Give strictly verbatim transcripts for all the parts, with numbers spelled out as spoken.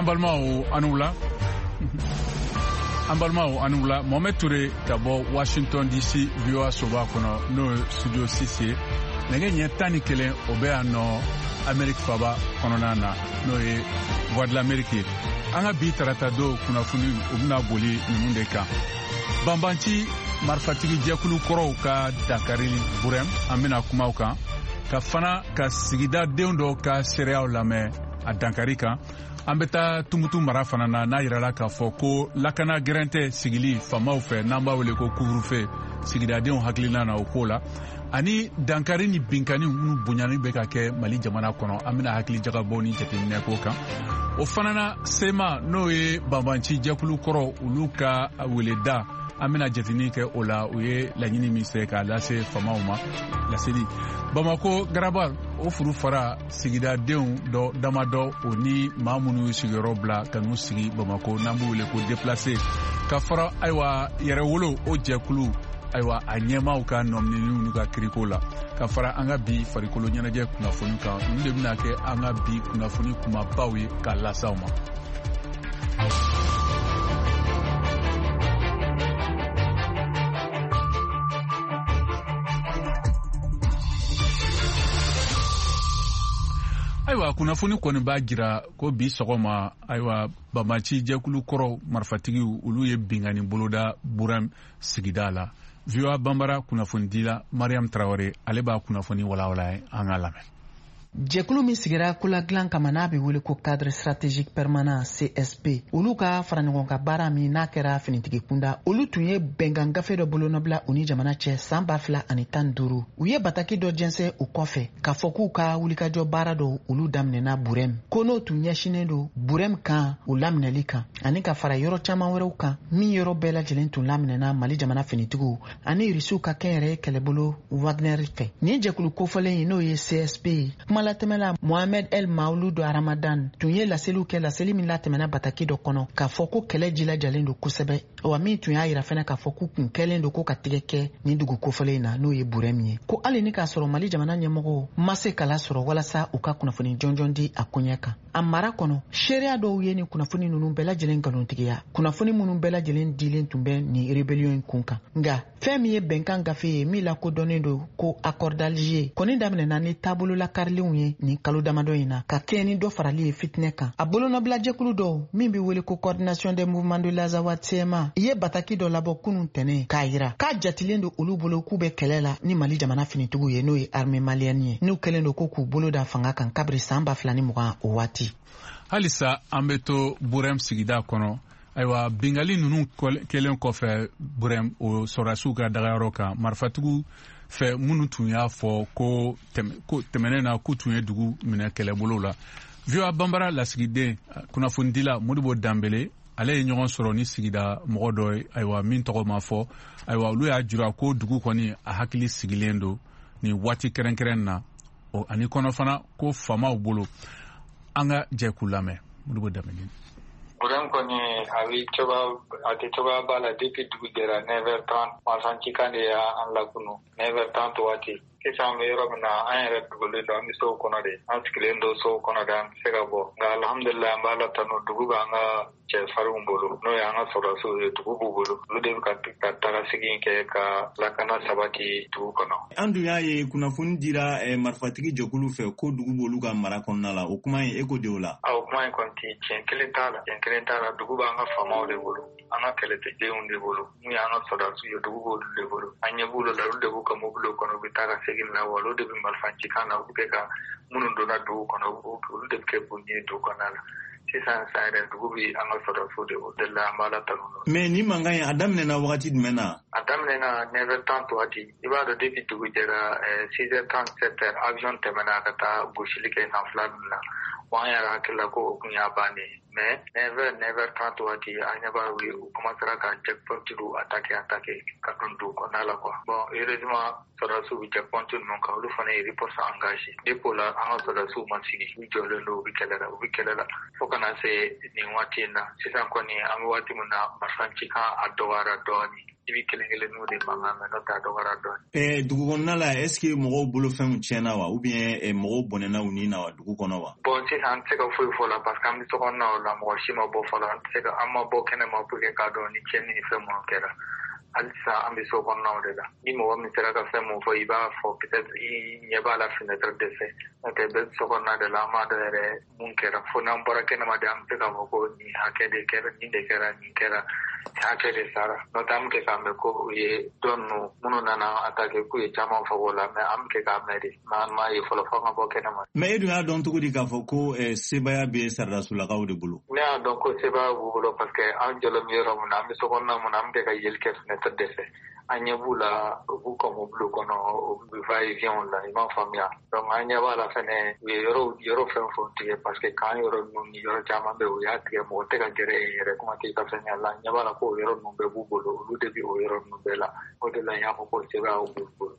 Ambalmao Anoula. Ambalmao Anoula. Mohamed Touré d'abord Washington D C V O A Soba kono no studio six. Nege nyetani kele obe no Amerique faba kono na no e voix de l'Amérique. Anga bi tarata do kuna funi obuna boli nimunde ka. Bambanti marfatigi jekulu koro ka Dakari Burem amena kuma kan ka fana ka sigida dendo ka sereya lame a Dankari kan an bɛ taa tumutu mara fana na n'a yirala k'a fɔ ko lakana gɛrɛntɛ sigili famaw fɛ n'an b'a wele ko couvre-feu sigidadenw hakilina na o ko la ani Dankari ni binkani minnu bonyani bɛ ka kɛ Mali jamana kɔnɔ an bɛna hakili jagabɔ ni jateminɛ ko kan o fana na sema n'o ye banbanci jɛkulu kɔrɔ olu ka weleda an bɛna jatini kɛ o la o ye laɲini min se k'a lase famaw ma laseli Bamako Garaba o furu fara sigidadenw dɔ damadɔ o ni maa minnu sigiyɔrɔ bila ka n'u sigi Bamako n'an b'u wele ko déplacé ka fara ayiwa yɛrɛwolo o jɛkulu ayiwa a ɲɛmaaw ka nɔminɛniw n'u ka kiriko la ka fara an ka bi farikolo ɲɛnajɛ kunnafoni kan olu de bɛna kɛ an ka bi kunnafoni kumabaw ye k'a lasaw ma. Ayiwa kunnafoni kɔni b'a jira ko bi sɔgɔma ayiwa Bambanci jɛkulu kɔrɔ marifatigiw olu ye bingani boloda Burem sigida la V O A Bambara kunnafoni dila Mariam Traoré ale b'a kunnafoni walawala an ka lamɛn. Jɛkulu min sigira kola dilan kama n'a bɛ wele ko cadre stratégique permanent C S P olu ka fara ɲɔgɔn ka baara min n'a kɛra finitigi kunda olu tun ye bɛnkan gafe dɔ bolonɔbila u ni jamana cɛ san ba fila ani tan duuru u ye bataki dɔ jɛnsɛn u kɔfɛ k'a fɔ k'u ka wulikajɔ baara dɔ olu daminɛna Burem ko n'o tun ɲɛsinen don Burem kan o laminɛli kan ani ka fara yɔrɔ caman wɛrɛw kan min yɔrɔ bɛɛ lajɛlen tun laminɛna Mali jamana finitigiw ani Irisiw ka kɛnyɛrɛye kɛlɛbolo Wagner fɛ nin jɛkulu kofɔlen ye n'o ye C S P la tɛmɛla Mohamed El Mauludu Ramadan tun ye laseliw kɛ laseli min la tɛmɛna bataki dɔ kɔnɔ k'a fɔ ko kɛlɛ jilajalen don kosɛbɛ wa min tun y'a yira fɛnɛ k'a fɔ k'u kun kɛlen don ko ka tigɛ kɛ nin dugu kofɔlen na n'o ye Burem ye ko hali ni k'a sɔrɔ Mali jamana ɲɛmɔgɔw ma se kala sɔrɔ walasa u ka kunnafoni jɔnjɔn di a koɲɛ kan a mara kɔnɔ seereya dɔw ye ni kunnafoni ninnu bɛɛ lajɛlen nkalontigiya kunnafoni minnu bɛɛ lajɛlen dilen tun bɛ ni rébellion in kun kan nka fɛn min ye bɛnkan gafe ye min lakodɔnnen don ko accord d'Alger kɔni daminɛna ni taabolo lakarilenw ye ni kalo damadɔ in na ka kɛ ni dɔ farali ye fitinɛ kan a bolonɔbila jɛkulu dɔw min bɛ wele ko coordination des mouvements de l'Azawad C M A i ye bataki dɔ labɔ kunun tɛnɛ k'a yira k'a jatilen don olu bolo k'u bɛ kɛlɛ la ni Mali jamana finitigiw ye n'o ye armée malienne ye n'u kɛlen don ko k'u bolo da fanga kan kabiri san ba fila ni mugan o waati halisa an bɛ to Burem sigida kɔnɔ ayiwa bingali ninnu kɛlen kɔfɛ Burem o sɔrɔdasiw ka dagayɔrɔ kan marifatigiw fɛ minnu tun y'a fɔ ko tɛmɛnen na k'u tun ye dugu minɛ kɛlɛbolo la V O A Bambara lasigiden kunnafonidila Modibo Danbele ale ye ɲɔgɔn sɔrɔ ni sigida mɔgɔ dɔ ye ayiwa min tɔgɔ ma fɔ ayiwa olu y'a jira ko dugu kɔni a hakili sigilen don ni waati kɛrɛnkɛrɛn na o ani kɔnɔ fana ko famaw bolo an ka jɛkulu lamɛn Modibo Danbele. Burem kɔni a bɛ cogoya a tɛ cogoya ba la depuis dugu jɛra neuf heures trente Masantikan de y'an lakunu neuf heures trente waati sisan an bɛ yɔrɔ min na an yɛrɛ dogolen don an bɛ sow kɔnɔ de an sigilen don sow kɔnɔ de an tɛ se ka bɔ nka alhamdulilayi an b'a la tanu dugu b'an ka cɛfarinw bolo n'o ye an ka sɔrɔdasiw ye dugu b'u bolo olu de bɛ ka taga segin kɛ ka lakana sabati dugu kɔnɔ. An dun y'a ye kunnafoni dira marifatigi jɛkulu fɛ ko dugu b'olu ka mara kɔnɔna la o kuma in e ko de o la. o kuma in kɔni tiɲɛ kelen t'a la tiɲɛ kelen t'a la dugu b'an ka faamaw de bolo an ka kɛlɛkɛdenw de bolo n'u y'an ka sɔrɔdasiw ye dugu b'olu de bolo an ɲɛ b'olu la olu de b'u ka mobiliw kɔnɔ u bɛ taa ka segin na wa olu de bɛ marifacikan na u bɛ ka minnu donna dugu kɔnɔ olu de bɛ kɛ bunyi ye dugu kɔnɔna la sisan san yɛrɛ dugu bɛ an ka sɔrɔdasiw de bolo o de la an b'a la tanu. mais ni mankan in a daminɛna wagati jumɛn na. a daminɛna neuf heures trente waati i b'a dɔn depuis dugu jɛra six heures trente-sept heures avion tɛmɛna ka taa gosili kɛ san fila ninnu na wa an yɛrɛ hakili la ko o kun y'a bannen mais neuf heures neuf heures trente waati an ɲɛ b'a ye u commencera ka checkpointiw attaquer attaquer ka don dugu kɔnɔna la quoi bon heureusement sɔrɔdasiw bɛ checkpoint ninnu kan olu fana ye riposte engagé depuis la an ka sɔrɔdasiw ma sigi u jɔlen don u bɛ kɛlɛ la u bɛ kɛlɛ la fo ka na se nin waati in na sisan kɔni an bɛ waati min na marifacikan a dɔgɔyara dɔɔnin i bɛ kelen kelen n'o de mankan mɛ n'o t'a dɔgɔyara dɔɔni. Eh, dugu kɔnɔna la est ce que mɔgɔw bolo fɛnw tiɲɛna wa ou bien eh, mɔgɔw bɔnɛna u ni na wa dugu kɔnɔ wa? Bon sisan an tɛ se ka foyi fɔ la parce que an bɛ sokɔnɔnaw la mɔgɔ si ma bɔ fɔlɔ an tɛ se ka an ma bɔ kɛnɛma pour que k'a dɔn ni tiɲɛni ni fɛn minnu kɛra. Hali sisan an bɛ sokɔnɔnaw de la ni mɔgɔ min sera ka fɛn mun fɔ i b'a fɔ peut-être i ɲɛ b'a la fenêtre de fɛ n'o tɛ bɛɛ bɛ sokɔnɔna de la an m'a dɔn yɛrɛ mun kɛra fo n'an bɔra kɛnɛma de an bɛ se k'a fɔ ko nin hakɛ de kɛra nin de kɛra nin kɛra nin hakɛ de sara n'o tɛ an bɛ kɛ k'a mɛn ko u ye dɔ ninnu minnu nana attaquer k'u ye caman fɔ o la mais an bɛ kɛ k'a mɛn de mais an m'a ye fɔlɔ fo an ka bɔ kɛnɛma. Mais e dun y'a dɔn cogo di k'a fɔ ko eh, sebaya bɛ Sardarasulakaw de bolo? Ne y'a dɔn ko sebaya b'u bolo parce que an jɔlen bɛ yɔrɔ min na an bɛ sokɔnɔna min na an bɛ kɛ ka yeli kɛ fenêtre de fɛ. An ɲɛ b'u la u b'u ka mobile kɔnɔ u bɛ va et vient la i m'a faamuya donc an ɲɛ b'a la fɛnɛ u ye yɔrɔ yɔrɔ fɛn fɛn tigɛ parce que kan yɔrɔ ninnu ni yɔrɔ caman bɛ u y'a tigɛ mɔgɔ tɛ ka gɛrɛ yen yɛrɛ kuma tɛ i ka fɛn la an ɲɛ b'a la ko o yɔrɔ ninnu bɛɛ b'u bolo olu de bɛ o yɔrɔ ninnu bɛɛ la o de la n y'a fɔ ko sɛbɛn b'u bolo.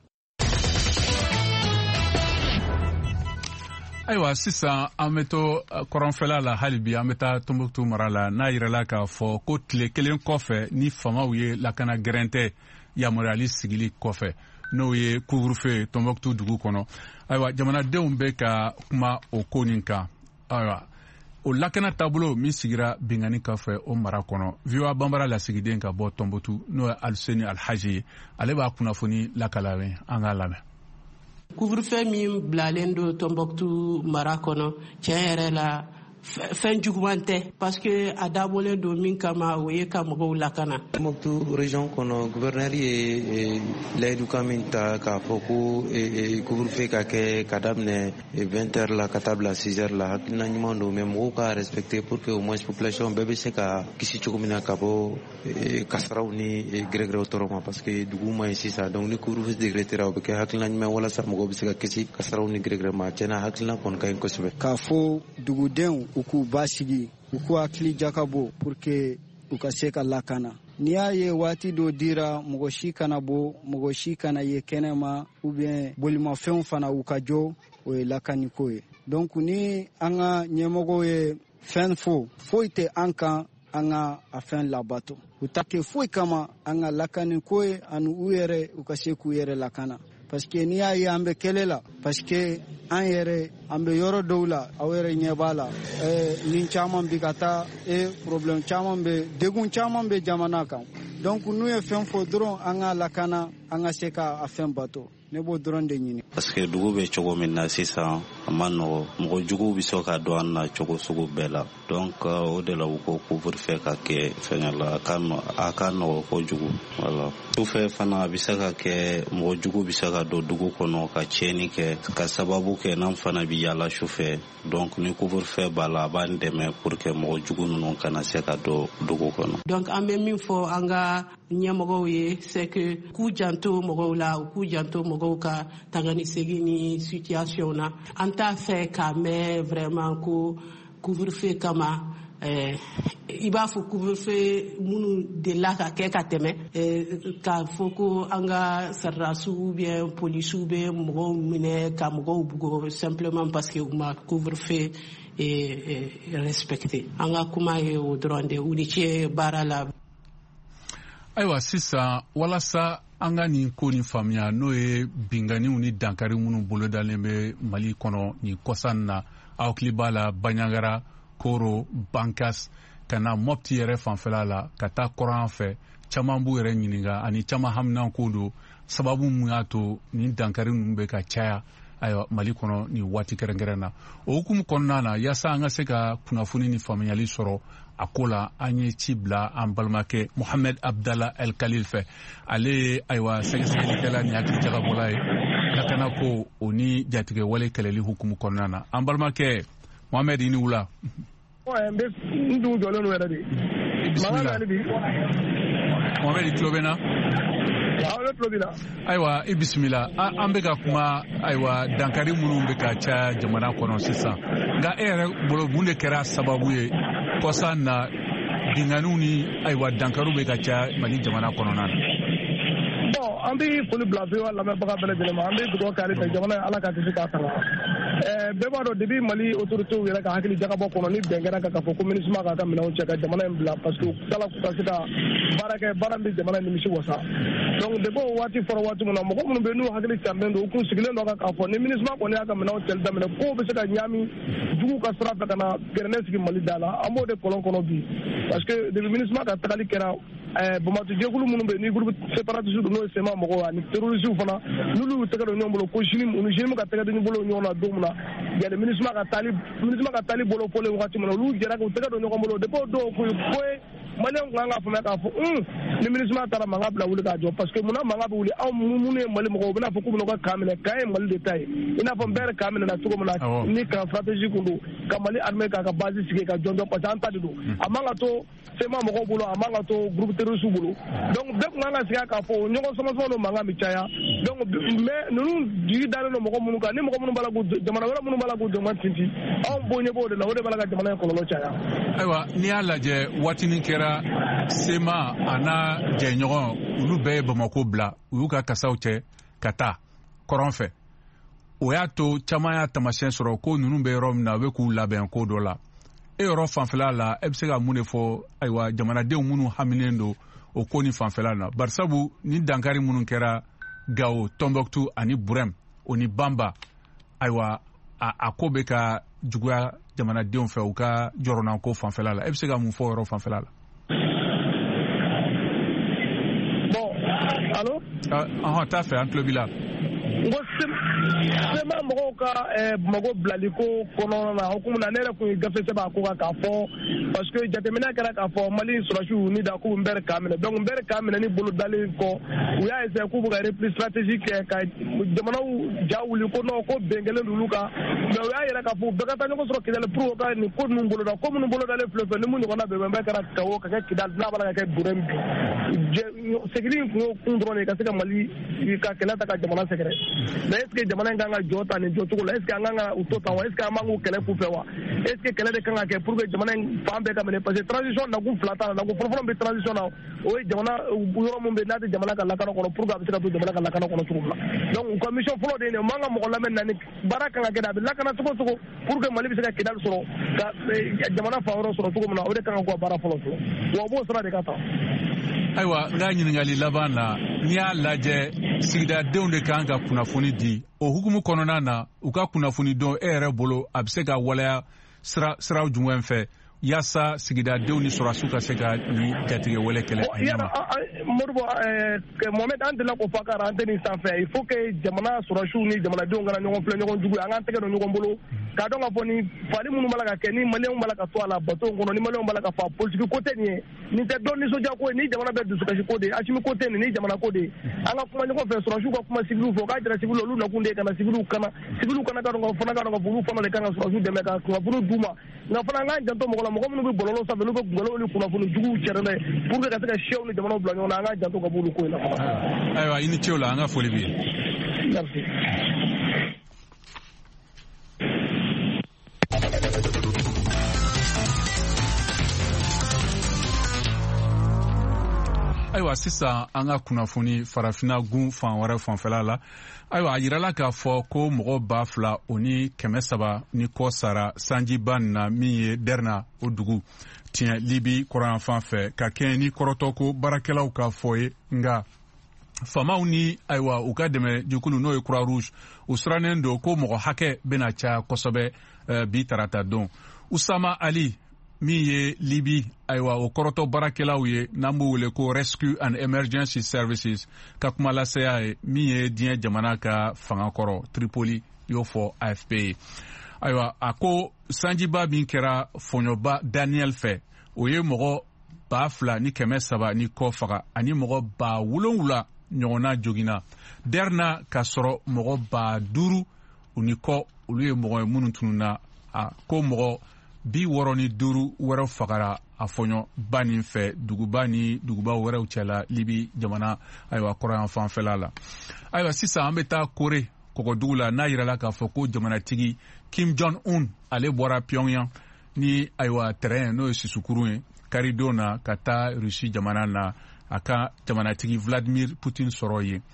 Ayiwa sisan an bɛ to kɔrɔnfɛla la hali bi an bɛ taa Tombouctou mara la n'a yirala k'a fɔ ko tile kelen kɔfɛ ni famaw ye lakana gɛrɛntɛ yamaruyali sigili kɔfɛ n'o ye couvre-feu Tombouctou dugu kɔnɔ ayiwa jamanadenw bɛ ka kuma o ko nin kan ayiwa o lakana taabolo min sigira Bingani kɔfɛ o mara kɔnɔ V O A banbara lasigiden ka bɔ Tombouctou n'o ye Aluseni Alhaji ye ale b'a kunnafoni lakalalen an k'a lamɛn. Couvre-feu min bilalen don Tombouctou mara kɔnɔ tiɲɛ yɛrɛ la fɛn juguman tɛ parce que a dabɔlen don min kama o ye ka mɔgɔw lakana. Tombouctou région kɔnɔ gouverneur ye layidu kan min ta k'a fɔ ko couvre-feu ka kɛ ka daminɛ vingt heures la ka taa bila six heures la hakilina ɲuman don mais mɔgɔw ka respecter pour que au moins population bɛɛ bɛ se ka kisi cogo min na ka bɔ kasaraw ni gɛrɛgɛrɛw tɔɔrɔ ma parce que dugu ma ɲi sisan donc ni couvre-feu décrétera o bɛ kɛ hakilina ɲuman walasa mɔgɔw bɛ se ka kisi kasaraw ni gɛrɛgɛrɛ ma tiɲɛna hakilina kɔni ka ɲi kosɛbɛ. K'a fɔ dugudenw u k'u basigi u k'u hakili jakabɔ pour que u ka se ka lakana n'i y'a ye waati dɔ dira mɔgɔ si kana bɔ mɔgɔ si kana ye kɛnɛma ou bien bolimafɛnw fana u ka jɔ o ye lakaniko ye donc ni an ka ɲɛmɔgɔw ye fɛn fɔ foyi tɛ an kan an ka a fɛn labato u ta kɛ foyi kama an ka lakaniko ye ani u yɛrɛ u ka se k'u yɛrɛ lakana parce que n'i y'a ye an bɛ kɛlɛ la parce que an yɛrɛ an bɛ yɔrɔ dɔw la aw yɛrɛ ɲɛ b'a la nin caman bi ka taa problème caman bɛ degun caman bɛ jamana kan donc n'u ye fɛn fɔ dɔrɔn an ka lakana an ka se ka a fɛn bato ne b'o dɔrɔn de ɲini. parce que dugu bɛ cogo min na sisan a ma nɔgɔ mɔgɔ juguw bɛ se ka don an na cogo sugu bɛɛ la donc o de la u ko couvre-feu ka kɛ fɛn la a ka nɔgɔ kojugu voilà sufɛ fana a bɛ se ka kɛ mɔgɔ jugu bɛ se ka don dugu kɔnɔ ka tiɲɛni kɛ ka sababu kɛ n'an fana bɛ yaala sufɛ donc ni couvre-feu b'a la a b'an dɛmɛ pour que mɔgɔ jugu ninnu kana se ka don dugu kɔnɔ. donc an bɛ min fɔ an ka ɲɛmɔgɔw ye c'est que k'u janto mɔgɔw la u k'u janto mɔgɔw ka taga ni segin ni situation na an t'a fɛ k'a mɛn vraiment ko couvre-feu kama eh, i b'a fɔ couvre-feu minnu delila ka kɛ ka tɛmɛ eh, k'a fɔ ko an ka saridasiw ou bien polisiw bɛ mɔgɔw minɛ ka mɔgɔw bugo simplement parce que u ma couvre-feu eh, eh, respecté an ka kuma ye o dɔrɔn de u ni ce baara la. Ayiwa sisan walasa an ka nin ko nin faamuya n'o ye binganiw ni dankari minnu bolodalen bɛ Mali kɔnɔ nin kɔsan na aw hakili b'a la Baɲangara Koro Bankas ka na Mopti yɛrɛ fanfɛla la ka taa kɔrɔn fɛ caman b'u yɛrɛ ɲininka ani caman hamina ko don sababu mun y'a to nin dankari ninnu bɛ ka caya ayiwa Mali kɔnɔ nin waati kɛrɛnkɛrɛn na o hukumu kɔnɔna na yaasa an ka se ka kunnafoni ni faamuyali sɔrɔ a ko la an ye ci bila an balimakɛ Mohamed Abdallah El Khalil fɛ ale ye ayiwa sɛgɛsɛgɛlikɛla ni hakili jagabɔla ye lakana ko o ni jatigɛ wale kɛlɛli hukumu kɔnɔna na an balimakɛ Mohamed i ni wula. n dun jɔlen don yɛrɛ de. bisimila Mohamed i tulo bɛ n na. ayiwa i bisimila an bɛ ka kuma ayiwa dankari minnu bɛ ka caya jamana kɔnɔ sisan nka e yɛrɛ bolo mun de kɛra sababu ye kɔsan na binganiw ni ayiwa dankariw bɛ ka caya Mali jamana kɔnɔna na. bon an bɛ foli bila V O A lamɛnbaga bɛɛ lajɛlen ma an bɛ dugawu kɛ ale fɛ jamana ye ala ka kisi k'a tanga bɛɛ b'a dɔn depuis Mali autorité yɛrɛ ka hakili jagabɔ kɔnɔ ni bɛn kɛra kan ka fɔ ko MINUSMA k'a ka minɛnw cɛ ka jamana in bila parce que u tilala ka se ka baara kɛ baara min bɛ jamana nimisi wasa donc depuis o waati fɔra waati min na mɔgɔ minnu bɛ yen n'u hakili carilen don u kun sigilen dɔ kan k'a fɔ ni MINUSMA kɔni y'a ka minɛnw cɛli daminɛ kow bɛ se ka ɲaami jugu ka sira fɛ ka na gɛrɛnɛ sigi Mali da la an b'o de kɔlɔn kɔnɔ bi parce que depuis MINUSMA ka tagali kɛra Bamatu jɛkulu minnu bɛ yen ni groupe séparatiste n'o ye sema mɔgɔw ani terroristes fana n'olu y'u tɛgɛ don ɲɔgɔn bolo ko sini u ni sini ka tɛgɛ don bolo ɲɔgɔn na don min na yani MINUSMA ka taali MINUSMA ka taali bolo fɔlen wagati min na olu jɛra k'u tɛgɛ don ɲɔgɔn bolo depuis o don ko ye Maliyɛnw kan ka faamuya k'a fɔ un ni MINUSMA taara mankan bila wuli k'a jɔ parce que munna mankan bɛ wuli anw minnu ye Mali mɔgɔw u bɛna fɔ k'u bɛna u ka camp minɛ camp ye Mali de ta ye i n'a fɔ n bɛɛ yɛrɛ camp minɛna cogo min na ni camp stratégique kun don ka Mali armée k'a ka base sigi ka jɔn jɔn parce que an ta de don a man ka to sema mɔgɔw bolo a man ka to groupe terroriste bolo donc bɛɛ kun kan ka sigi k'a fɔ ɲɔgɔn sɔmɔsɔmɔ n'o mankan bɛ caya donc mais ninnu jigi dalen don mɔgɔ minnu kan ni mɔgɔ minnu b'a la k'u jamana wɛrɛ minnu b'a la k'u jɔnma tinti anw bo ɲɛ b'o de la o de b'a la ka jamana in kɔlɔlɔ caya. Ayiwa n'i y'a lajɛ waatinin kɛra sema a n'a jɛɲɔgɔn olu bɛɛ ye Bamako bila u y'u ka kasaw cɛ ka taa kɔrɔn fɛ o y'a to caman y'a taamasiyɛn sɔrɔ ko ninnu bɛ yɔrɔ min na u bɛ k'u labɛn ko dɔ la e yɔrɔ fanfɛla la e bɛ se ka mun de fɔ ayiwa jamanadenw minnu haminen don o ko ni fanfɛla na barisabu ni dankari minnu kɛra Gao, Tombouctou ani Burem o ni Bamba ayiwa a, a ko bɛ ka juguya jamanadenw fɛ u ka jɔrɔna ko fanfɛla la e bɛ se ka mun fɔ yɔrɔ fanfɛla la. Bon, allo? Ahɔn t'a fɛ an tulo b'i la. N ko sema mɔgɔw ka Bamako bilali ko kɔnɔna na o kumana ne yɛrɛ kun ye gafe sɛbɛn a ko kan k'a fɔ parce que jateminɛ kɛra k'a fɔ Mali sɔrɔsiw ni da k'u n bɛɛ k'a minɛ donc n bɛɛ k'a minɛ ni bolo dalen kɔ u y'a essayer k'u bɛ ka repli stratégique kɛ ka jamanaw ja wuli ko non ko bɛn kɛlen d'olu kan mais u y'a yɛrɛ k'a fɔ u bɛɛ ka taa ɲɔgɔn sɔrɔ Kidali pour ka nin ko ninnu boloda ko minnu bolodalen filɛ filɛ ni mun ɲɔgɔnna bɛn bɛɛ kɛra Gao ka kɛ Kidali n'a b'a la ka kɛ Burem bi segili in kun y'o kun dɔrɔn de ka se ka Mali ka kɛlɛ ta ka jamana sɛgɛrɛ mais est ce que jamana in kan ka jɔ ta nin jɔcogo la est ce que an kan ka u to tan wa est ce que an b'an k'u kɛlɛ k'u fɛ wa est ce que kɛlɛ de kan ka kɛ pour que jamana in fan bɛɛ ka minɛ parce que transition nakun fila t'a la nakun fɔlɔfɔlɔ bɛ transition na o ye jamana yɔrɔ min bɛ n'a tɛ jamana ka lakana kɔnɔ pour que a bɛ se ka to jamana ka lakana kɔnɔ cogo min na donc u ka mission fɔlɔ de ye nin ye o man ka mɔgɔ lamɛn na ni baara kan ka kɛ a bɛ lakana cogo cogo pour que Mali bɛ se ka Kidali sɔrɔ ka jamana fan wɛrɛ sɔrɔ cogo min na o de kan ka k'u ka baara fɔlɔ fɔlɔ wa o b'o sira de ka taa. Ayiwa n ka ɲininkali laban na n'i y'a lajɛ sigidadenw de kan ka kunnafoni di o hukumu kɔnɔna na u ka kunnafoni dɔn e yɛrɛ bolo a bɛ se ka waleya sira siraw jumɛn fɛ yaasa sigidadenw ni sɔrɔdasiw ka se ka nin jatigɛ wale kɛlɛ a ɲɛ ma. Modibo Mohamed an delila k'o fɔ a ka antenne sanfɛ il faut que jamana sɔrɔdasiw ni jamanadenw kana ɲɔgɔn filɛ ɲɔgɔn jugu an k'an tɛgɛ don ɲɔgɔn bolo k'a dɔn k'a fɔ ni fali minnu b'a la ka kɛ ni maliyɛnw b'a la ka to a la bateau kɔnɔ ni maliyɛnw b'a la ka fɔ politique ko tɛ nin ye nin tɛ dɔn nisɔndiya ko ye ni jamana bɛ dusukasi ko de ye Asimi ko tɛ nin ni jamana ko de ye an ka kuma ɲɔgɔn fɛ sɔrɔdasiw ka kuma civiliw fɛ o k'a jira civiliw olu nakun de ye ka na civiliw kana civiliw kana ka dɔn fana ka dɔn ka fɔ olu fana de kan ka sɔrɔdasiw dɛmɛ ka kunnafoni d'u ma nka fana an k'an janto mɔgɔ la mɔgɔ minnu bɛ bɔlɔlɔ sanfɛ olu bɛ gɔlɔw ni kunnafoni juguw cɛrɛ n'a ye pour que ka se ka sɛw ni jamanaw bila ɲɔgɔn na an k'an janto ka bɔ olu ko in na. Ayiwa i ni ce o la an ka foli b'i ye. Merci. Ayiwa sisan an ka kunnafoni farafina gun fan wɛrɛ fanfɛla la ayiwa a yirala k'a fɔ ko mɔgɔ ba fila o ni kɛmɛ saba ni kɔ sara sanjiba nin na min ye Derna o dugu tiɲɛ Libi kɔrɔyanfan fɛ ka kɛɲɛ ni kɔrɔtɔ ko baarakɛlaw ka fɔ ye nka famaw ni ayiwa u ka dɛmɛ jɛkulu n'o ye Croix Rouge u sirannen don ko mɔgɔ hakɛ bɛna caya kosɛbɛ uh, bi tarata don Usama Ali min ye Libi ayiwa o kɔrɔtɔ baarakɛlaw ye n'an b'o wele ko Rescue and Emergency Services ka kuma lasaya ye min ye diɲɛ jamana ka fanga kɔrɔ Tripoli y'o fɔ A F P ye ayiwa a ko sanjiba min kɛra fɔɲɔba Daniel fɛ o ye mɔgɔ ba fila ni kɛmɛ saba ni kɔ faga ani mɔgɔ ba wolonwula ɲɔgɔnna joginna Derna ka sɔrɔ mɔgɔ ba duuru u ni kɔ olu ye mɔgɔ ye minnu tununna a ko mɔgɔ bi wɔɔrɔ ni duuru wɛrɛw fagara a fɔɲɔ ba nin fɛ duguba ni duguba wɛrɛw cɛla Libi jamana ayiwa kɔrɔyan fanfɛla la ayiwa sisan an bɛ taa Kore kɔgɔdugu la n'a yirala k'a fɔ ko jamanatigi Kim Jong-un ale bɔra Pyongyang ni ayiwa terrain n'o ye sisukuru ye karidon na ka taa Rusi jamana na a ka jamanatigi Vladimir Putin sɔrɔ ye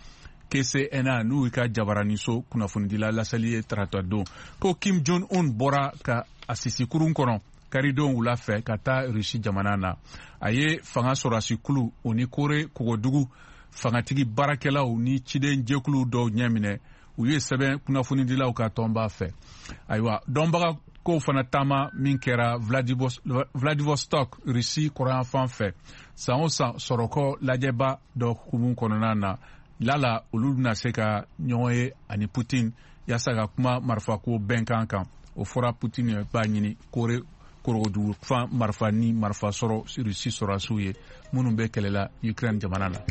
K C N A n'u ka jabaraniso kunnafonidila lasali ye tarata don ko Kim Jong Un bɔra ka a sisi kurun kɔnɔ karidon wula fɛ ka taa Rusi jamana na. A ye fanga sɔrɔsi kulu o ni Kore kogodugu fangatigi baarakɛlaw ni ciden jɛkulu dɔw ɲɛminɛ. U ye sɛbɛn kunnafonidilaw ka tɔnba fɛ. Ayiwa dɔnbaga ko fana taama min kɛra Vladivostok Rusi kɔrɔyanfan fɛ san o san sɔrɔkɔ lajɛba dɔ hukumu kɔnɔna na lala olu bɛna se ka ɲɔgɔn ye ani Putin yaasa ka kuma marifako bɛnkan kan. O fɔra Putin ye b'a ɲini Kore korogodugu fan marifa ni marifa sɔrɔ Rusi sɔrɔsiw ye minnu bɛ kɛlɛla Ukraine jamana na.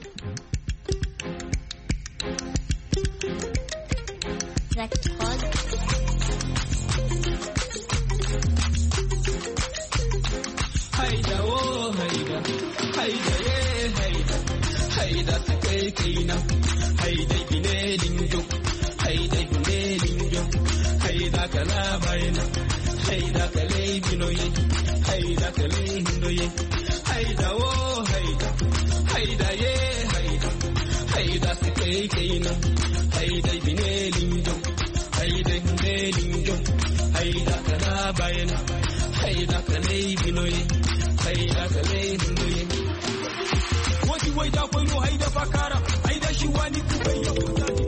Haida oh haida haida ye haida haida take kina haida bine linjo haida bine linjo haida kala baina haida kale binoye haida kale hindoye haida oh haida haida ye haida haida take kina haida bine linjo haida bine linjo haida kala baina haida kale binoye haida kale hindoye wati waida koyo haida fakara haida shiwani kubeyo kutani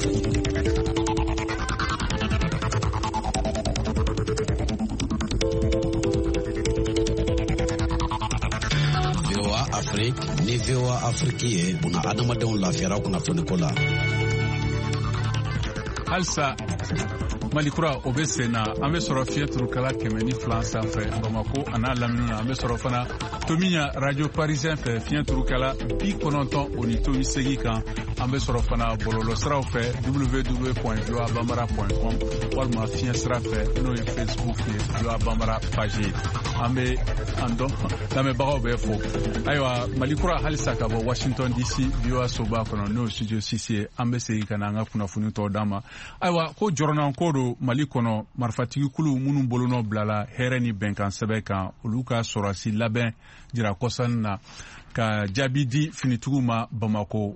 Afrique ni V O A Afrique ye buna adamadenw lafiyara kunnafoni ko la. Halisa Malikura o bɛ sen na an bɛ sɔrɔ fiɲɛ turukala kɛmɛ ni fila sanfɛ Bamako a n'a lamini na an bɛ sɔrɔ fana Tomiɲa radio parisien fɛ fiɲɛ turukala bi kɔnɔntɔn o ni tomi segin kan an bɛ sɔrɔ fana bɔlɔlɔsiraw fɛ w w w point v o a bambara point com walima fiɲɛ sira fɛ n'o ye Facebook ye V O A Bambara page ye an bɛ an dɔn lamɛnbagaw bɛ fo. Ayiwa Malikura halisa ka bɔ Washington D C V O A soba kɔnɔ n'o studio six ye an bɛ segin ka na an ka kunnafoni tɔw d'a ma. Ayiwa ko jɔrɔnan ko do Mali kɔnɔ marifatigi kulu minnu bolonɔ bilala hɛrɛ ni bɛnkan sɛbɛn kan olu ka sɔrɔsi labɛn jira kɔsani na ka jaabi di finitigiw ma Bamako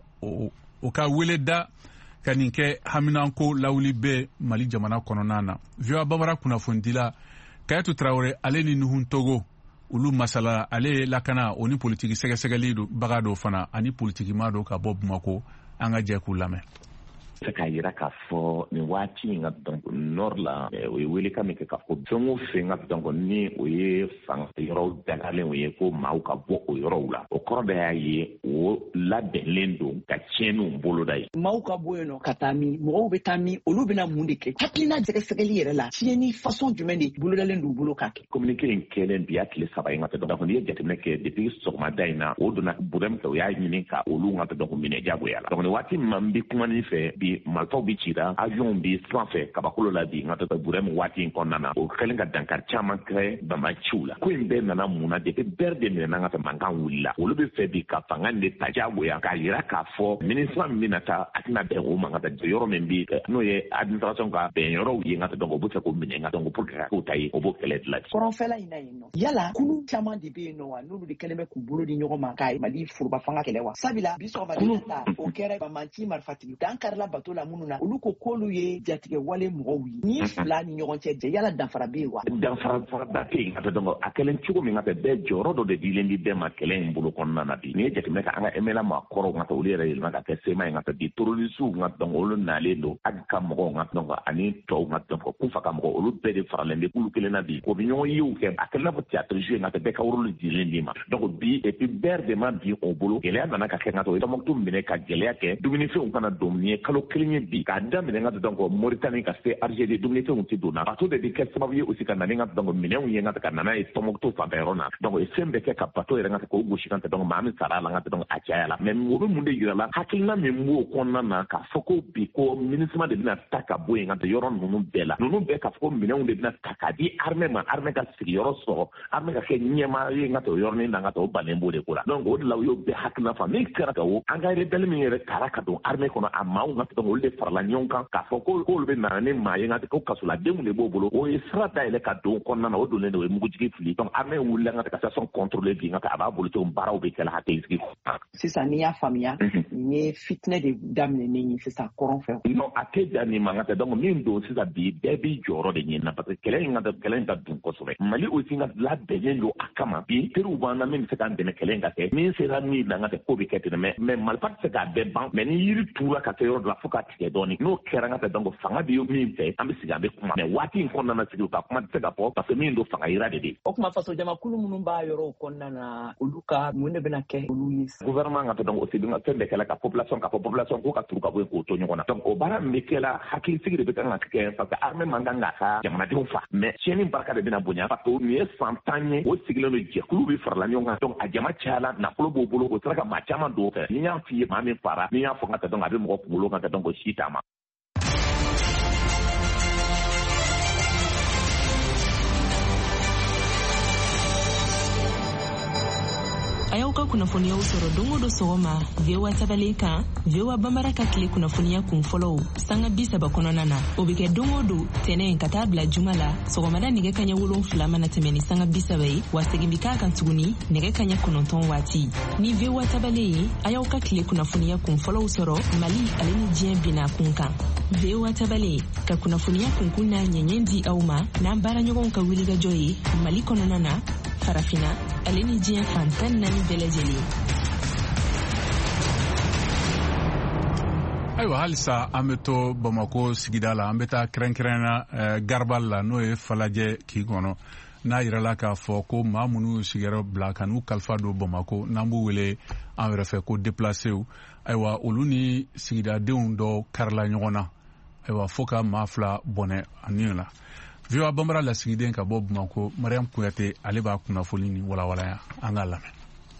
o ka wele da ka nin kɛ haminanko lawuli bɛ Mali jamana kɔnɔna na. V O A Bambara kunnafonidila Kayetu Traore ale ni Nuhun Togo olu masala ale lakana o ni politiki sɛgɛsɛgɛli baga dɔ fana ani politiki maa dɔ ka bɔ Bamako an ka jɛ k'u lamɛn. Se ka yira k'a fɔ nin waati in ka donc nord la o ye wele ka min kɛ k'a fɔ fɛn o fɛn ka donc ni o ye fanga yɔrɔw dagalen o ye ko maaw ka bɔ o yɔrɔw la o kɔrɔ de y'a ye o labɛnlen don ka tiɲɛniw boloda ye. Maaw ka bɔ yen nɔ ka taa min mɔgɔw bɛ taa min olu bɛna mun de kɛ hakilina sɛgɛsɛgɛli yɛrɛ la tiɲɛni façon jumɛn de bolodalen d'u bolo k'a kɛ. Communiqué in kɛlen bi a tile saba in ka tɛ donc n'i ye jateminɛ kɛ depuis sɔgɔmada in na o donna Burema fɛ o y'a ɲini ka olu ka tɛ donc minɛ diyagoya la donc nin waati min n bɛ kuma nin fɛ marifaw bi cira avion bi sanfɛ kabakolo la bi n ka taa Burema waati in kɔnɔna na o kɛlen ka dankari caman kɛ bamaciw la ko in bɛɛ nana mun na depuis bɛɛ de minɛna n ka taa mankan wulila olu bɛ fɛ bi ka fanga de ta diyagoya k'a yira k'a fɔ ministre min bɛna taa a tɛna bɛn o ma ka taa yɔrɔ min bi n'o ye administration ka bɛn yɔrɔw ye n ka taa donc o bɛ fɛ k'o minɛ n ka donc pour que k'o ta ye o b'o kɛlɛ dilan. Kɔrɔnfɛla in na yen nɔ yala kulu caman de bɛ yen nɔ wa n'olu de kɛlen bɛ k'u bolo di ɲɔgɔn ma k'a Mali foroba fanga kɛlɛ wa sabula bi sɔgɔmada ta o kɛra Bamaci marifatigi dankarila bato la minnu na olu ko k'olu ye jatigɛ wale mɔgɔw ye ni fila ni ɲɔgɔn cɛ jɛ yala danfara bɛ yen wa. Danfara ba tɛ yen ka taa donc a kɛlen cogo min ka taa bɛɛ jɔyɔrɔ dɔ de dilen di bɛɛ ma kɛlɛ in bolo kɔnɔna na bi n'i ye jateminɛ kɛ an ka M L A maakɔrɔw ka taa olu yɛrɛ yɛlɛma ka kɛ sema in ka taa bi terrorisiw ka donc olu nalen don Ag ka mɔgɔw ka donc ani tɔw ka donc Kufa ka mɔgɔw olu bɛɛ de faralen bɛ kulu kelen na bi o bɛ ɲɔgɔn yew kɛ a kɛlen fɔ théâtre joué ka taa bɛɛ ka rôle dilen di ma donc bi et puis bɛɛ de ma bi o bolo gɛlɛya nana ka kɛ ka taa Tɔnbukutu minɛ ka gɛlɛya kɛ dumunifɛnw kana don ni ye kalo kelen ye bi k'a daminɛ ka taa donc Mauritanie ka se Algérie dumunifɛnw tɛ don na bateau de bɛ kɛ sababu ye aussi ka na ni ka donc minɛnw ye ka taa ka nana ye Tɔnbukutu fanfɛyɔrɔ na donc fɛn bɛ kɛ ka bateau yɛrɛ ka taa k'o gosi ka taa donc maa min sara la ka taa donc a caya la mais o bɛ mun de yira la hakilina min b'o kɔnɔna na k'a fɔ ko bi ko MINUSMA de bɛna ta ka bɔ yen ka taa yɔrɔ ninnu bɛɛ la ninnu bɛɛ k'a fɔ ko minɛnw de bɛna ta k'a di armée ma armée ka sigiyɔrɔ sɔrɔ armée ka kɛ ɲɛmaa ye ka taa o yɔrɔnin na ka taa o bannen b'o de ko la donc o de la u y'o bɛɛ hakilina fɔ min kɛra ka o an ka rebelle min yɛrɛ taara ka don armée kɔnɔ a maaw ka donc olu de farala ɲɔgɔn kan k'a fɔ ko k'olu bɛ nana ni maa ye nka ko kasoladenw de b'o bolo o ye sira dayɛlɛ ka don kɔnɔna na o donnen de o ye mugujigi fili donc armée wulila n ka cassation contrôlée bi n ka a b'a bolo cogo baaraw bɛ kɛla hakilisigi sisan n'i y'a faamuya nin ye fitinɛ de daminɛnen ye sisan kɔrɔn fɛ non a tɛ ja nin ma n ka tɛ donc min don sisan bi bɛɛ b'i jɔyɔrɔ de ɲini na parce que kɛlɛ in ka kɛlɛ in ka dun kosɛbɛ Mali aussi ka labɛnnen don a kama bi teriw b'an na min bɛ se k'an dɛmɛ kɛlɛ in ka kɛ min sera min na n ka tɛ ko bɛ kɛ ten mais mais Malifa tɛ se k'a bɛɛ ban mais ni yiri turula ka kɛ yɔrɔ dɔ la fo k'a tigɛ dɔɔnin n'o kɛra n ka tɛ donc fanga bɛ min fɛ an bɛ sigi an bɛ kuma mais waati in kɔnɔna na sigi ka kuma tɛ se ka fɔ parce que min don fanga yira de de o kuma faso jamakulu minnu b'a yɔrɔw kɔnɔna na olu ka mun de bɛna kɛ olu ye gouvernement ka tɛ donc aussi bɛ fɛn bɛɛ kɛla ka population ka fɔ population ko ka turu ka bɔ yen k'o to ɲɔgɔn na donc o baara min bɛ kɛla hakilisigi de bɛ kan ka kɛ parce que armée man kan k'a ka jamanadenw fa mais tiɲɛni barika de bɛna bonya parce que nin ye san tan ye o sigilen don jɛkulu bɛ farala ɲɔgɔn kan donc a jama cayala nafolo b'o bolo o sera ka maa caman don o fɛ ni y'a f'i ye maa min fara ni y'a fɔ ka tɛ donc a bɛ mɔgɔ kunkolo kan tɛ donc o si t'a ma. a y'aw ka kunnafoniyaw sɔrɔ don o don sɔgɔma V O A tabale kan V O A Bambara ka tile kunnafoniya kun fɔlɔw sanga bi saba kɔnɔna na o bɛ kɛ don o don tɛnɛn ka taa bila juma la sɔgɔmada nɛgɛ kaɲɛ wolonfila mana tɛmɛ ni sanga bi saba ye wa segin bi k'a kan tuguni nɛgɛ kaɲɛ kɔnɔntɔn waati ni V O A tabale ye a y'aw ka tile kunnafoniya kun fɔlɔw sɔrɔ Mali ale ni diɲɛ bina kun kan V O A tabale ka kunnafoniya kunkun n'a ɲɛɲɛ di aw ma n'an baaraɲɔgɔnw ka wulikajɔ ye Mali kɔnɔna na farafina ale ni diɲɛ fan tan naani bɛɛ lajɛlen. ayiwa halisa an bɛ to Bamako sigida la an bɛ taa kɛrɛnkɛrɛnna Garibali la n'o ye Falajɛ k'i kɔnɔ n'a yirala k'a fɔ ko maa minnu sigiyɔrɔ bila ka n'u kalifa don Bamako n'an b'u wele an yɛrɛ fɛ ko déplacés ayiwa olu ni sigidadenw dɔ karila ɲɔgɔn na ayiwa fo ka maa fila bɔnɛ a nin la. V O A Bambara lasigiden ka bɔ Bamako Mariam Kuyate ale b'a kunnafoni ni walawalaya an k'a lamɛn.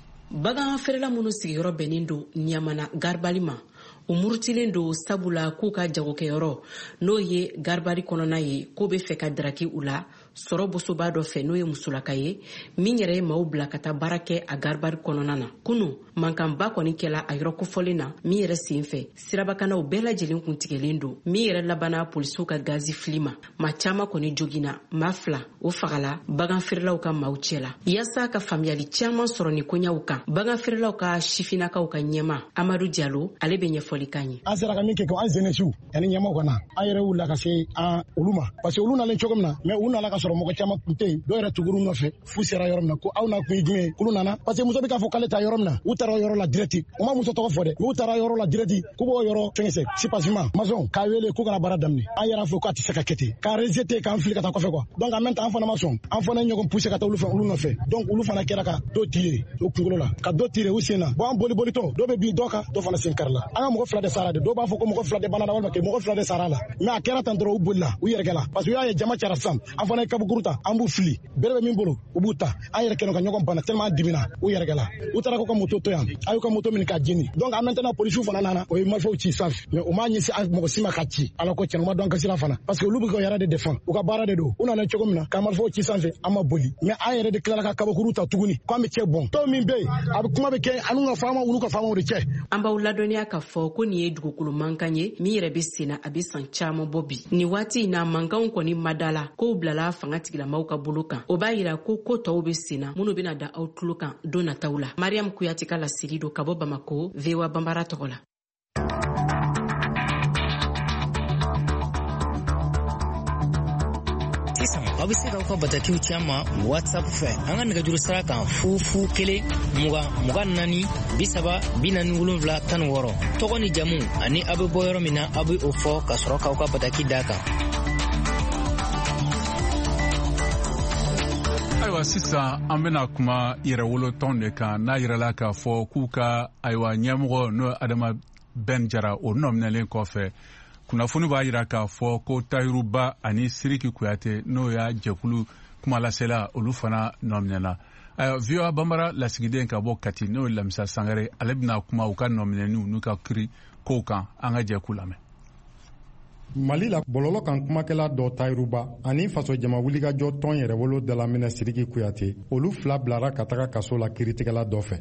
Bagan feerela minnu sigiyɔrɔ bɛnnen don Ɲamana Garibali ma o murutilen don sabula k'u ka jagokɛyɔrɔ n'o ye Garibali kɔnɔna ye k'o bɛ fɛ ka daraki u la sɔrɔ bosoba dɔ fɛ n'o ye musolaka ye min yɛrɛ ye maaw bila ka taa baara kɛ a Garibali kɔnɔna na kunu mankanba kɔni kɛla a yɔrɔ kofɔlen na min yɛrɛ sen fɛ sirabakanaw bɛɛ lajɛlen kun tigɛlen don min yɛrɛ labanna polisiw ka gazi fili ma maa caman kɔni joginna maa fila o fagala bagan feerelaw ka maaw cɛla yaasa ka faamuyali caman sɔrɔ ni koɲaw kan bagan feerelaw ka sifinakaw ka ɲɛma Amadu Jalo ale bɛ ɲɛfɔli kan ye an sera ka min kɛ an jeunesse ani ɲɛmaw ka na an yɛrɛ wulila ka se an olu ma parce que olu nalen cogo min na mais u nana ka sɔrɔ mɔgɔ caman kun tɛ yen dɔw yɛrɛ tuguru nɔfɛ fu sera yɔrɔ min na ko aw na kun ye jumɛn ye k'olu nana parce que muso bɛ k'a fɔ k'ale ta yɔrɔ min na u taara yɔrɔ la direct u ma muso tɔgɔ fɔ dɛ u taara yɔrɔ la direct k'u b'o yɔrɔ fɛngɛ sɛ sipasima maçon k'a wele k'u kana baara daminɛ an yɛrɛ fɔ k'a tɛ se ka kɛ ten k'a rejeter k'an fili ka taa kɔfɛ quoi donc en même temps an fana ma sɔn an fana ye ɲɔgɔn pousser ka taa olu fɛ olu nɔfɛ donc olu fana kɛra ka dɔ tirer o kunkolo la ka dɔ tirer u sen na bon an boli boli tɔ dɔ bɛ bin dɔ kan dɔ fana sen kari la an ka mɔgɔ fila de sara de dɔw b'a fɔ ko mɔgɔ fila de banana walima ke mɔgɔ fila de sara la mais a kɛra tan dɔrɔn u bolila u yɛrɛ la parce que u y'a ye jama cayara sisan an fana ye kabakuru ta an b'u fili bere bɛ min bolo u b'u ta an yɛrɛ kɛnɛ ka ɲɔgɔn bana tellement an dimina u yɛrɛ la u taara k'u ka moto to yan a y'u ka moto minɛ k'a jeni donc en maintenant policiw fana nana o ye marifaw ci sanfɛ mais u m'a ɲɛsin mɔgɔ si ma ka ci ala ko tiɲɛ u ma dɔn ka sira fana parce que olu bɛ ka yɛrɛ de défend u ka baara de don u nana cogo min na ka marifaw ci sanfɛ an ma boli mais an yɛrɛ de tilala ka kabakuru ta tuguni k'an bɛ cɛ bɔn tɔw min bɛ yen a bɛ kuma bɛ kɛ anu ka faama olu ka faamaw de cɛ. an b'aw ladɔnniya k'a fɔ ko nin ye dugukolo mankan ye min yɛrɛ bɛ sen na a bɛ san caman bɔ bi nin waati in na mankanw kɔni ma da la kow bilala fanga tigilamaw ka bolo kan o b'a yira ko ko tɔw bɛ sen na minnu bɛna da aw tulo kan don nataw la. Mariam Kuyate ka lasiri don ka bɔ Bamako V O A Bambara tɔgɔ la. aw bɛ se k'aw ka batakiw ci an ma WhatsApp fɛ an ka nɛgɛjuru sira kan fu fu kelen mugan mugan naani bi saba bi naani wolonwula tan ni wɔɔrɔ tɔgɔ ni jamu ani aw bɛ bɔ yɔrɔ min na aw bɛ o fɔ ka sɔrɔ k'aw ka bataki d'a kan. ayiwa sisan an bɛna kuma yɛrɛwolo tɔn de kan n'a yirala k'a fɔ k'u ka ayiwa ɲɛmɔgɔ n'o Adama Ben Jara o nɔminɛlen kɔfɛ kunnafoni b'a yira k'a fɔ ko Tahiruba ani Siriki Kuyate n'o y'a jɛkulu kumalasela olu fana nɔminɛna. ayiwa V O A Bambara lasigiden ka bɔ Kati n'o ye Lamisa Sangare ale bɛna kuma u ka nɔminɛniw n'u ka kiri kow kan an ka jɛku lamɛn. Mali la bɔlɔlɔ kan kumakɛla dɔ Tahiruba ani faso jama wulikajɔ tɔn yɛrɛwolo dalaminɛ Siriki Kuyate olu fila bilara ka taga kaso la kiritigɛla dɔ fɛ.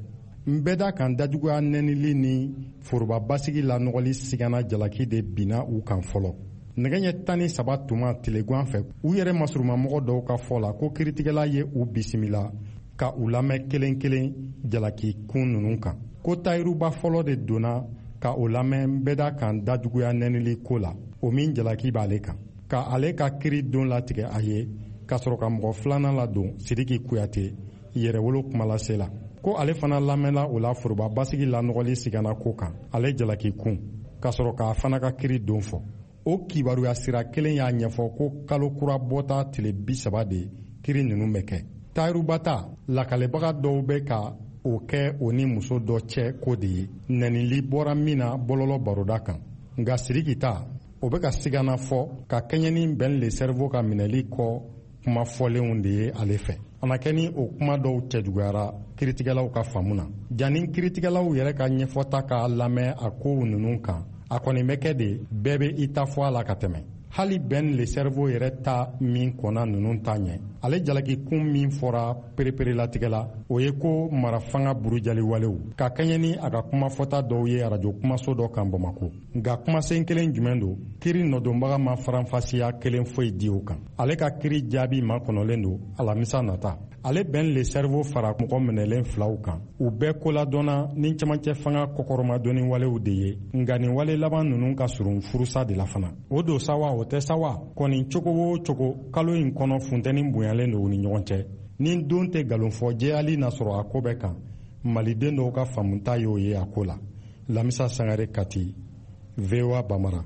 n bɛɛ da kan dajuguya nɛnili ni foroba basigi la nɔgɔli sigana jalaki de binna u kan fɔlɔ. nɛgɛ ɲɛ tan ni saba tuma tilegan fɛ u yɛrɛ masurumamɔgɔ dɔw ka fɔ la ko kiritigɛla ye u bisimila ka u lamɛn kelen kelen jalaki kun ninnu kan. ko tayiruba fɔlɔ de donna ka o lamɛn bɛɛ da kan dajuguya nɛnili ko la o min jalaki b'ale kan ka ale ka kiri don latigɛ a ye ka sɔrɔ ka mɔgɔ filanan ladon sidiki kuyate yɛrɛwolo kumalase la ko ale fana lamɛnla o la foroba basigi la nɔgɔli sigana ko kan ale jalaki kun ka sɔrɔ k'a fana ka kiri don fɔ. o kibaruya sira kelen y'a ɲɛfɔ ko kalo kura bɔta tile bi saba de kiri ninnu bɛ kɛ. tayirubata lakalebaga dɔw bɛ ka o kɛ o ni muso dɔ cɛ ko de ye nɛnili bɔra min na bɔlɔlɔ baroda kan nka sidiki ta o bɛ ka sigana fɔ ka kɛɲɛni bɛn le cerveau ka minɛli kɔ kuma fɔlenw de ye ale fɛ. a na kɛ ni o kuma dɔw cɛjuguyara kiritigɛlaw ka faamu na. janni kiritigɛlaw yɛrɛ ka ɲɛfɔta k'a lamɛn a kow ninnu kan a kɔni bɛ kɛ de bɛɛ bɛ i ta fɔ a la ka tɛmɛ. hali bɛn le cerveau yɛrɛ ta min kɔnna ninnu ta ɲɛ ale jalaki kun min fɔra pereperelatigɛ la o ye ko marafanga burujaliwalew ka kɛɲɛ ni a ka kumafɔta dɔw ye arajo kumaso dɔ kan Bamako. nka kumasen kelen jumɛn don kiri nɔdonbaga ma faranfasiya kelen foyi di o kan. ale ka kiri jaabi makɔnɔlen don alamisa nata. ale bɛn le cerveau fara mɔgɔ minɛlen filaw kan u bɛɛ koladɔnna ni camancɛ fanga kɔkɔrɔmadɔnni walew de ye nka nin wale laban ninnu ka surun furusa de la fana. o don sawa o tɛ sawa kɔni cogo o cogo kalo in kɔnɔ funtɛni bonyalen don u ni ɲɔgɔn cɛ. ni don tɛ nkalonfɔ jɛyali na sɔrɔ a ko bɛɛ kan maliden dɔw ka faamuta y'o ye a ko la. lamisa sangare kati V O A Bamara.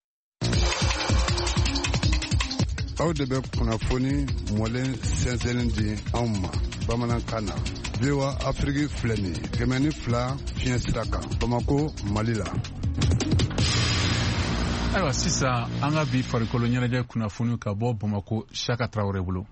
aw de bɛ kunnafoni mɔlen sɛnsɛnlen di anw ma bamanankan na. V O A Afiriki filɛ nin ye kɛmɛ ni fila fiɲɛ sira kan Bamako Mali la. ayiwa sisan an ka bi farikolo ɲɛnajɛ kunnafoni ka bɔ Bamako Saka Traore bolo.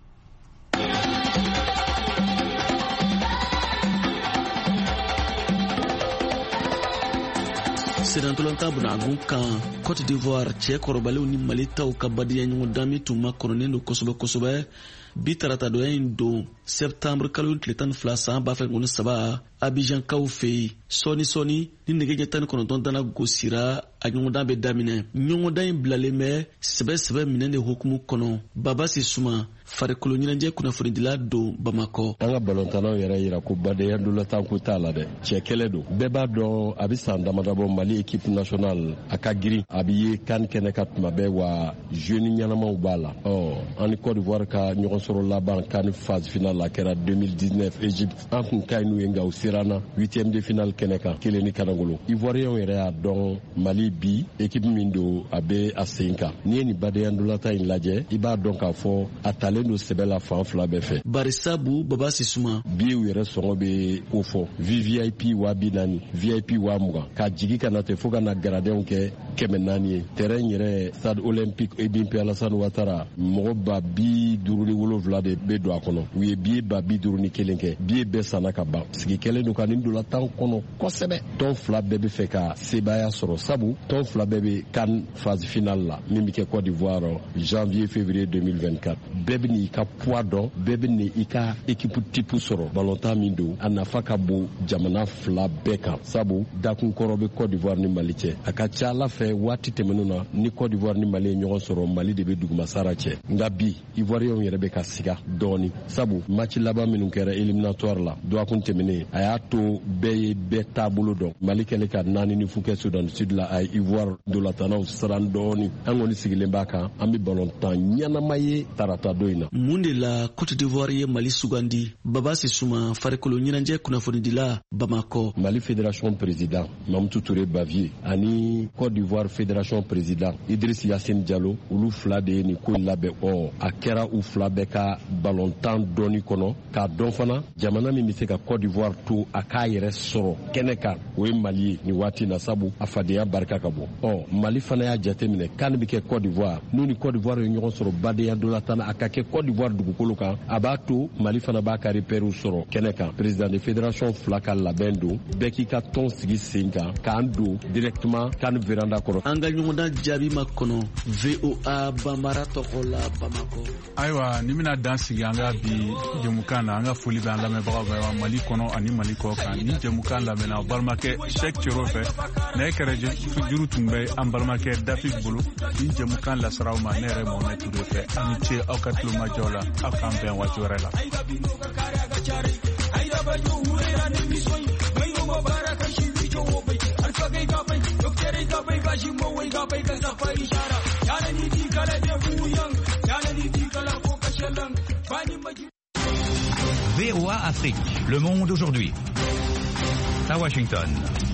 Sedantolanta bunagun kan Côte d'Ivoire cɛ kɔrɔbalenw ni Mali taw ka badenya ɲɔgɔn dami tun ma kɔnɔnen don kosɛbɛ kosɛbɛ. bi tarata donya in don septembre kalo tile tan ni fila san ba fila ni saba Abidjan kaw fɛ yen sɔɔni sɔɔni ni nɛgɛ ɲɛ tan ni kɔnɔntɔn dana gosira a ɲɔgɔndan bɛ daminɛ. ɲɔgɔndan in bilalen bɛ sɛbɛ sɛbɛ minɛ de hukumu kɔnɔ. Baba Sisuma farikolo ɲɛnajɛ kunnafonidila don Bamakɔ. an ka balontannaw yɛrɛ yira ko badenya dolatan ko t'a la dɛ. cɛ kɛlɛ don bɛɛ b'a dɔn a bɛ san damadabɔ Mali équipe nationale a ka girin a bɛ ye kan kɛnɛ ka tuma bɛɛ wa jeune ɲɛnamaw b'a la. ɔ an ni Côte d'Ivoire ka ɲɔgɔn sɔrɔ laban kan phase finale la kɛra deux mille dix-neuf Égypte an kun ka ɲi n'u ye nka u sera na huitième de finale kɛnɛ kan kelen ni kanagolo. Ivoirien yɛrɛ y'a dɔn Mali bi équipe min don a bɛ a sen kan. n'i ye nin badenya dolatan in lajɛ i b'a dɔn k'a fɔ a talen don sɛbɛ la fan fila bɛɛ fɛ. Barisabu Baba Sisuma bi u yɛrɛ sɔngɔ bɛ ko fɔ V I P wa bi naani V I P wa mugan ka jigi ka na ten fo ka na garadenw kɛ kɛmɛ naani ye. terrain yɛrɛ stade olympique Ibn Alassane Ouattara mɔgɔ ba bi duuru ni wolonwula de bɛ don a kɔnɔ. u ye biye ba bi duuru ni kelen kɛ biye bɛɛ sanna ka ban. sigi kɛlen don ka nin dolantan kɔnɔ kosɛbɛ. tɔn fila bɛɛ bɛ fɛ ka sebaya sɔrɔ sabu tɔn fila bɛɛ bɛ CAN phase finale la min bɛ kɛ Côte d'Ivoire janvier février deux mille vingt-quatre. bɛɛ bɛ n'i ka poids dɔn bɛɛ bɛ n'i ka équipe type sɔrɔ. balontan min don a nafa ka bon jamana fila bɛɛ kan sabu dakun kɔrɔ bɛ Côte d'Ivoire ni Mali cɛ. a ka ca Ala fɛ waati tɛmɛnenw na ni Côte d'Ivoire ni Mali ye ɲɔgɔn sɔrɔ Mali de bɛ dugumasara cɛ. nka bi Ivoiriens yɛrɛ bɛ ka siga dɔɔni sabu match laban minnu kɛra éliminatoire la dɔgɔkun tɛmɛnen a y'a to bɛɛ ye bɛɛ taabolo dɔn. Mali kɛlen ka naani ni fu kɛ Sudan Sud la a ye Ivoire dolantannaw siran dɔɔni. an kɔni sigilen b'a kan an bɛ balontan ɲɛnama ye tarata don in na. mun de la Côte d'Ivoire ye Mali sugandi? Baba Sisuma farikolo ɲɛnajɛ kunnafonidila Bamakɔ. Mali fédération président Mamadou Touré Bavier ani Côte d'Ivoire fédération président Idriss Yassine Diallo olu fila de ye nin ko in labɛn. ɔ a kɛra u fila bɛɛ ka balontan dɔɔni kɔnɔ k'a dɔn fana jamana min bɛ se ka Côte d'Ivoire to a k'a yɛrɛ sɔrɔ kɛnɛ kan o ye Mali ye nin waati na sabu a fadenya barika ka bon. ɔ Mali fana y'a jateminɛ kan bɛ kɛ Côte d'Ivoire n'u ni Côte d'Ivoire ye ɲɔgɔn sɔrɔ badenya dolantan na a ka kɛ Côte d'Ivoire dugukolo kan a b'a to Mali fana b'a ka repɛriw sɔrɔ kɛnɛ kan. président de fédération fila ka labɛn don bɛɛ k'i ka tɔn sigi sen kan k'an don directement kan veranda kɔrɔ an ka ɲɔgɔndan jaabi ma kɔnɔ V O A Bambara tɔgɔ la Bamakɔ. Ayiwa ni bɛna dan sigi an ka bi jɛmukan na an ka foli bɛ an lamɛnbagaw bɛɛ wa Mali kɔnɔ ani Mali kɔ kan ni jɛmukan lamɛnna o balimakɛ Sɛk Cero fɛ ne kɛrɛ juru tun bɛ an balimakɛ Dafik bolo ni jɛmukan lasaraw ma ne yɛrɛ Mohamed Touré fɛ a ni ce aw ka tulomajɔw la aw k'an bɛn waati wɛrɛ la. V O A Afrique, le monde aujourd'hui. À Washington.